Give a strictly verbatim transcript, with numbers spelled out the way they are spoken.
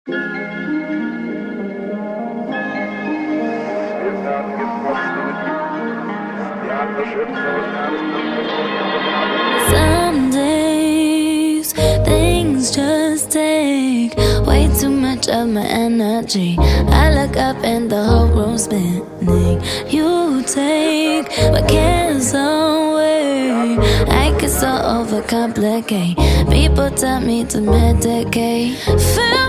Some days things just take way too much of my energy. I look up and the whole room's spinning. You take my cares away. I get so overcomplicate. People tell me to medicate. Feel